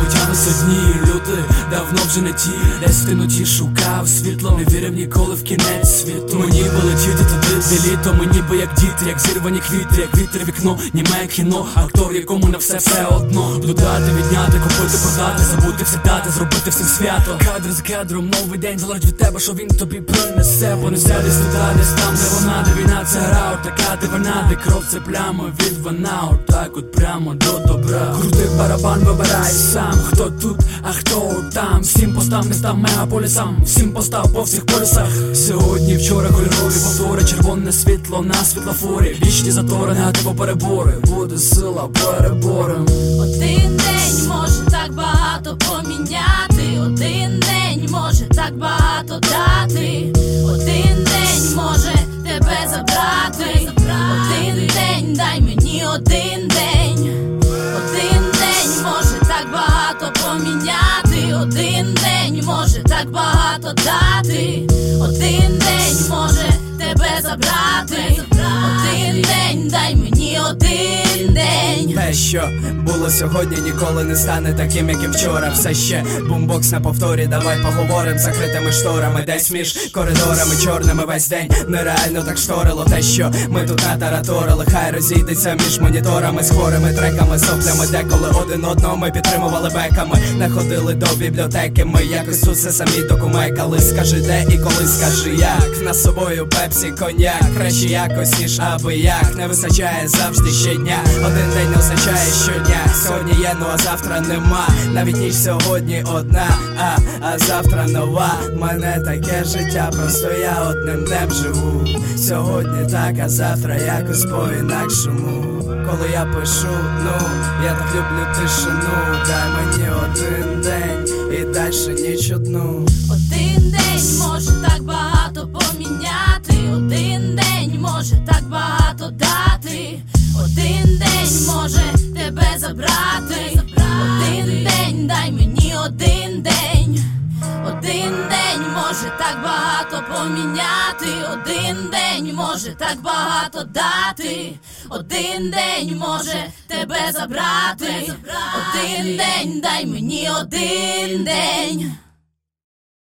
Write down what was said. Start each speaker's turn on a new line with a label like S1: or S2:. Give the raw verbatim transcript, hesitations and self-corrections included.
S1: потягнуться дні. Люди давно вже не ті, десь в темноті шукав світло, не вірив ніколи в кінець світу. Мені би летіти туди, де літо, мені би як діти, як зірвані квіти, як вітер вікно, німе кіно, актор, якому на все все одно. Додати, відняти, купити, продати, забути всі дати, зробити всім свято. Кадр за кадром, новий день залежить від тебе, що він тобі принесе. Понесе десь туди, десь там, де вона, де війна, це гра, от така де вона, де кров, це пляма від вона, отак от прямо до добра. Крути барабан, вибирай сам, хто тут, а хто там. Всім постав, містам, мегаполісам, всім постав по всіх полюсах. Сьогодні, вчора кольорові повтори, червоне світло на світлофорі, вічні затори, негативо перебори, буде сила, переборем.
S2: Один день може так багато поміняти, один день може так багато дати, один день може тебе забрати, один день, дай мені один день, один день може так багато поміняти, один день може так багато дати, один день може тебе забрати, один день, дай мені один день.
S3: Те, що було сьогодні, ніколи не стане таким, як і вчора. Все ще бумбокс на повторі, давай поговорим закритими шторами, десь між коридорами чорними весь день. Нереально так шторило те, що ми тут натараторили. Хай розійдеться між моніторами з хворими треками, соплями, деколи один одного ми підтримували беками. Не ходили до бібліотеки, ми якось тут все самі докумекали. Скажи де і коли, скажи як. На собою пепсі, коньяк, краще якось ніж аби як. Не вистачає завжди щодня, один день не означає щодня. Сьогодні є, ну а завтра нема. Навіть ніч сьогодні одна, а, а завтра нова. Мене таке життя, просто я одним днем живу. Сьогодні так, а завтра якось по-інакшому. Коли я пишу, ну, я так люблю тишину. Дай мені один день і дальше ніч одну.
S2: Один день може так багато поміняти, один день може так багато дати, один день може тебе забрати, один день, дай мені один день, один день може так багато поміняти, один день може так багато дати, один день може тебе забрати, один день, дай мені один день.